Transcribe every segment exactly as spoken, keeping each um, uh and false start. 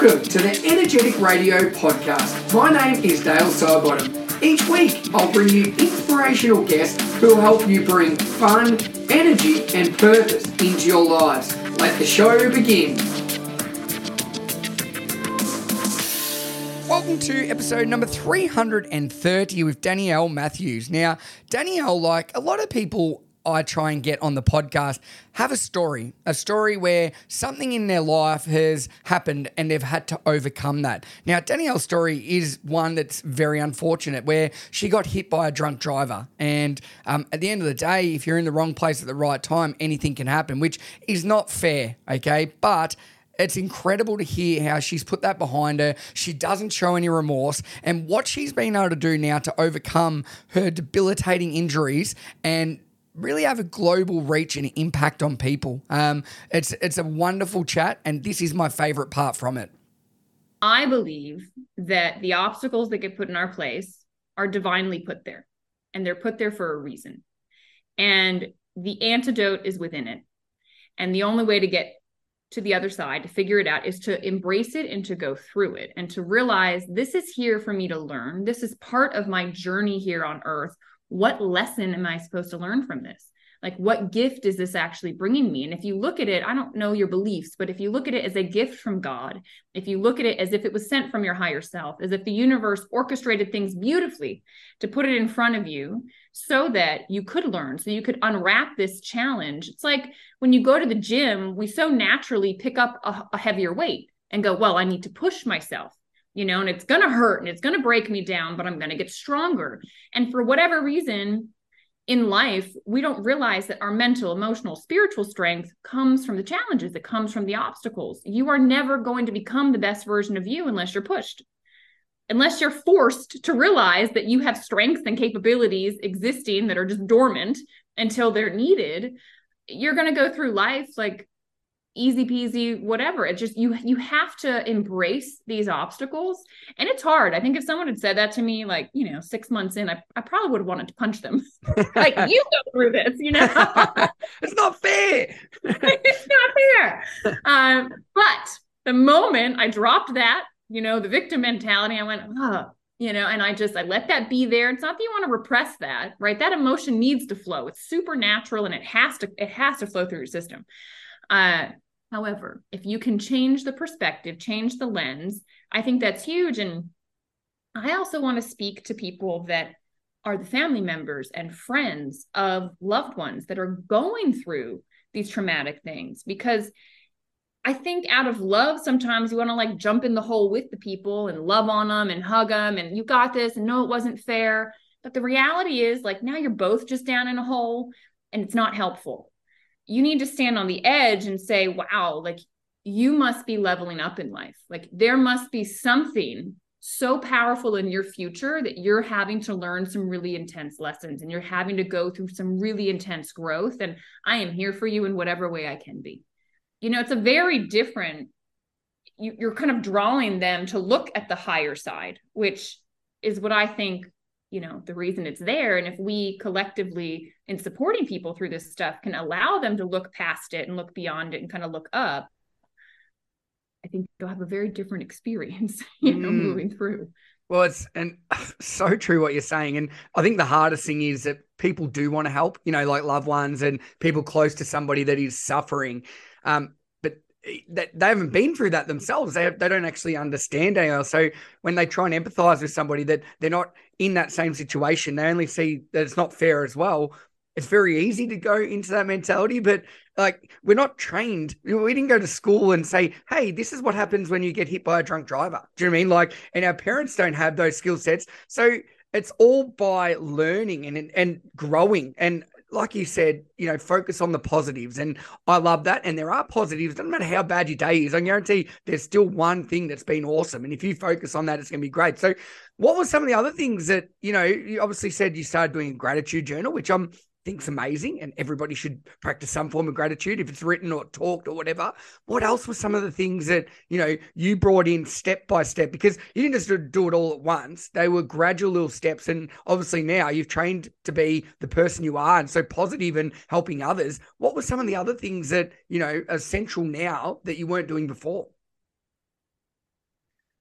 Welcome to the Energetic Radio Podcast. My name is Dale Sidebottom. Each week, I'll bring you inspirational guests who will help you bring fun, energy, and purpose into your lives. Let the show begin. Welcome to episode number three hundred thirty with Danielle Matthews. Now, Danielle, like a lot of people I try and get on the podcast, have a story, a story where something in their life has happened and they've had to overcome that. Now, Danielle's story is one that's very unfortunate, where she got hit by a drunk driver. And um, at the end of the day, if you're in the wrong place at the right time, anything can happen, which is not fair, okay? But it's incredible to hear how she's put that behind her. She doesn't show any remorse. And what she's been able to do now to overcome her debilitating injuries and really have a global reach and impact on people. Um, it's it's a wonderful chat, and this is my favorite part from it. I believe that the obstacles that get put in our place are divinely put there, and they're put there for a reason. And the antidote is within it. And the only way to get to the other side, to figure it out, is to embrace it and to go through it and to realize this is here for me to learn. This is part of my journey here on earth. What lesson am I supposed to learn from this? Like, what gift is this actually bringing me? And if you look at it, I don't know your beliefs, but if you look at it as a gift from God, if you look at it as if it was sent from your higher self, as if the universe orchestrated things beautifully to put it in front of you so that you could learn, so you could unwrap this challenge. It's like when you go to the gym, we so naturally pick up a, a heavier weight and go, well, I need to push myself. You know, and it's going to hurt and it's going to break me down, but I'm going to get stronger. And for whatever reason in life, we don't realize that our mental, emotional, spiritual strength comes from the challenges. It comes from the obstacles. You are never going to become the best version of you unless you're pushed, unless you're forced to realize that you have strengths and capabilities existing that are just dormant until they're needed. You're going to go through life like easy peasy, whatever. It just, you, you have to embrace these obstacles. And it's hard. I think if someone had said that to me, like, you know, six months in, I, I probably would have wanted to punch them. Like, you go through this, you know, It's not fair. It's not fair. Um, but the moment I dropped that, you know, the victim mentality, I went, oh, you know, and I just, I let that be there. It's not that you want to repress that, right? That emotion needs to flow. It's supernatural and it has to, it has to flow through your system. Uh, However, if you can change the perspective, change the lens, I think that's huge. And I also want to speak to people that are the family members and friends of loved ones that are going through these traumatic things, because I think out of love, sometimes you want to like jump in the hole with the people and love on them and hug them and you got this and no, it wasn't fair. But the reality is, like, now you're both just down in a hole and it's not helpful. You need to stand on the edge and say, wow, like, you must be leveling up in life. Like, there must be something so powerful in your future that you're having to learn some really intense lessons and you're having to go through some really intense growth. And I am here for you in whatever way I can be. You know, it's a very different, you, you're kind of drawing them to look at the higher side, which is what I think, you know, the reason it's there. And if we collectively, in supporting people through this stuff, can allow them to look past it and look beyond it and kind of look up, I think they'll have a very different experience, you know, mm. moving through. Well, it's and so true what you're saying. And I think the hardest thing is that people do want to help, you know, like loved ones and people close to somebody that is suffering. Um, but that they haven't been through that themselves. They have, they don't actually understand A L. So when they try and empathize with somebody that they're not in that same situation, they only see that it's not fair as well. It's very easy to go into that mentality, but like, we're not trained. We didn't go to school and say, hey, this is what happens when you get hit by a drunk driver. Do you know what I mean? Like, and our parents don't have those skill sets. So it's all by learning and, and growing. And like you said, you know, focus on the positives. And I love that. And there are positives. Doesn't matter how bad your day is. I guarantee there's still one thing that's been awesome. And if you focus on that, it's going to be great. So what were some of the other things that, you know, you obviously said you started doing a gratitude journal, which I'm think's amazing, and everybody should practice some form of gratitude if it's written or talked or whatever. What else were some of the things that, you know, you brought in step by step? Because you didn't just do it all at once. They were gradual little steps. And obviously now you've trained to be the person you are and so positive and helping others. What were some of the other things that, you know, are essential now that you weren't doing before?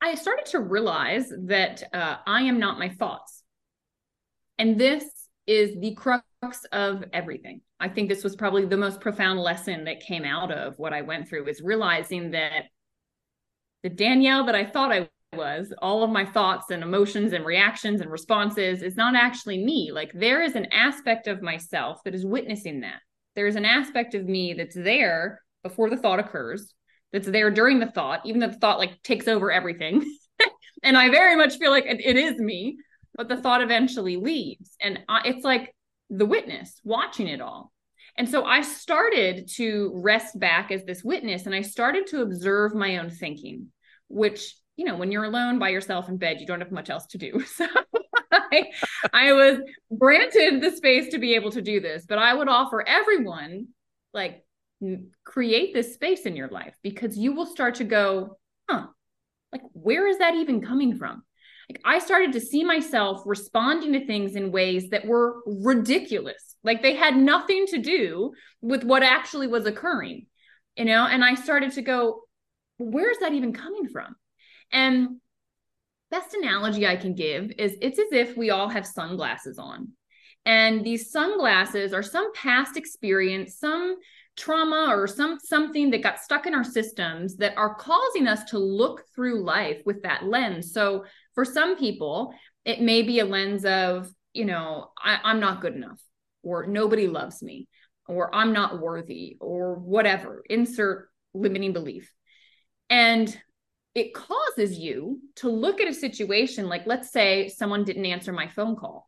I started to realize that uh, I am not my thoughts. And this is the crux of everything. I think this was probably the most profound lesson that came out of what I went through, is realizing that the Danielle that I thought I was, all of my thoughts and emotions and reactions and responses, is not actually me. Like, there is an aspect of myself that is witnessing that. There is an aspect of me that's there before the thought occurs, that's there during the thought, even though the thought like takes over everything. And I very much feel like it, it is me, but the thought eventually leaves. And I, it's like the witness watching it all. And so I started to rest back as this witness, and I started to observe my own thinking, which, you know, when you're alone by yourself in bed, you don't have much else to do. So I, I was granted the space to be able to do this, but I would offer everyone, like, create this space in your life, because you will start to go, huh, like, where is that even coming from? Like, I started to see myself responding to things in ways that were ridiculous. Like, they had nothing to do with what actually was occurring, you know? And I started to go, where is that even coming from? And best analogy I can give is, it's as if we all have sunglasses on. And these sunglasses are some past experience, some trauma or some something that got stuck in our systems that are causing us to look through life with that lens. So for some people, it may be a lens of, you know, I, I'm not good enough, or nobody loves me, or I'm not worthy, or whatever, insert limiting belief. And it causes you to look at a situation like, let's say someone didn't answer my phone call.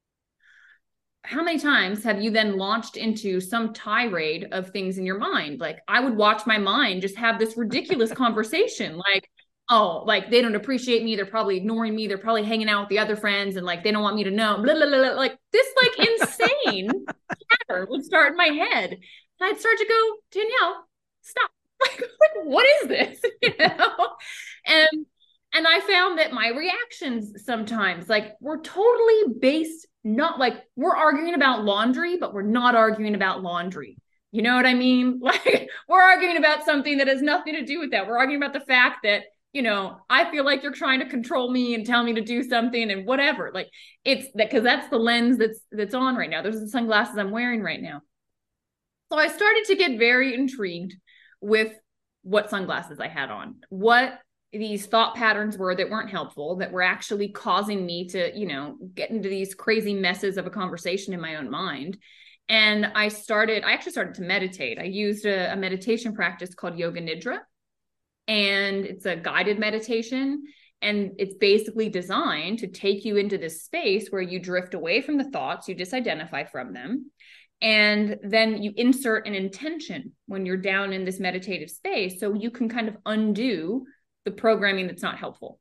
How many times have you then launched into some tirade of things in your mind? Like, I would watch my mind just have this ridiculous conversation. Like, oh, like, they don't appreciate me. They're probably ignoring me. They're probably hanging out with the other friends, and like, they don't want me to know. Blah, blah, blah, blah. Like, this like insane chatter would start in my head. And I'd start to go, Danielle, stop. Like, what is this? You know? And, and I found that my reactions sometimes, like, were totally based, not like we're arguing about laundry, but we're not arguing about laundry. You know what I mean? Like, we're arguing about something that has nothing to do with that. We're arguing about the fact that, you know, I feel like you're trying to control me and tell me to do something and whatever. Like, it's that, because that's the lens that's, that's on right now. Those are the sunglasses I'm wearing right now. So I started to get very intrigued with what sunglasses I had on, what these thought patterns were that weren't helpful, that were actually causing me to, you know, get into these crazy messes of a conversation in my own mind. And I started, I actually started to meditate. I used a, a meditation practice called Yoga Nidra, and it's a guided meditation. And it's basically designed to take you into this space where you drift away from the thoughts, you disidentify from them. And then you insert an intention when you're down in this meditative space, so you can kind of undo the programming that's not helpful.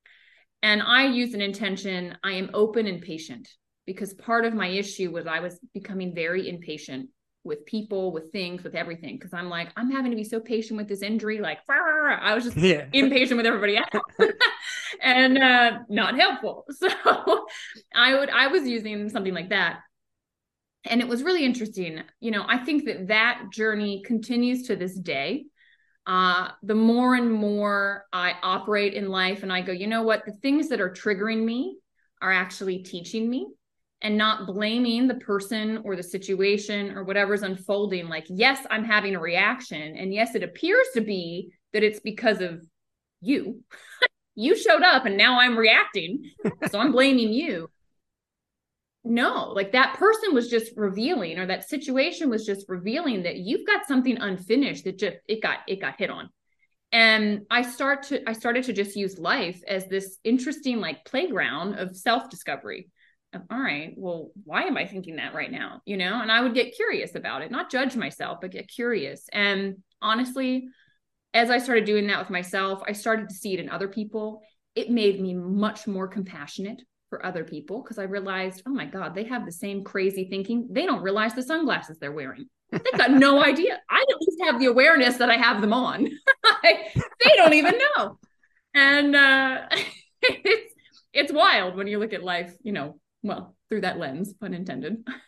And I use an intention, I am open and patient, because part of my issue was I was becoming very impatient with people, with things, with everything. Because I'm like, I'm having to be so patient with this injury. Like, I was just yeah. impatient with everybody else and uh, not helpful. So I would, I was using something like that. And it was really interesting. You know, I think that that journey continues to this day. Uh, the more and more I operate in life and I go, you know what, the things that are triggering me are actually teaching me, and not blaming the person or the situation or whatever's unfolding. Like, yes, I'm having a reaction. And yes, it appears to be that it's because of you. You showed up and now I'm reacting. So I'm blaming you. No, like, that person was just revealing, or that situation was just revealing that you've got something unfinished that just, it got, it got hit on. And I start to, I started to just use life as this interesting, like, playground of self-discovery. Of, all right, well, why am I thinking that right now? You know, and I would get curious about it, not judge myself, but get curious. And honestly, as I started doing that with myself, I started to see it in other people. It made me much more compassionate for other people, because I realized, oh my God, they have the same crazy thinking. They don't realize the sunglasses they're wearing. They've got no idea. I at least have the awareness that I have them on. They don't even know. And uh, it's, it's wild when you look at life, you know, well, through that lens, pun intended.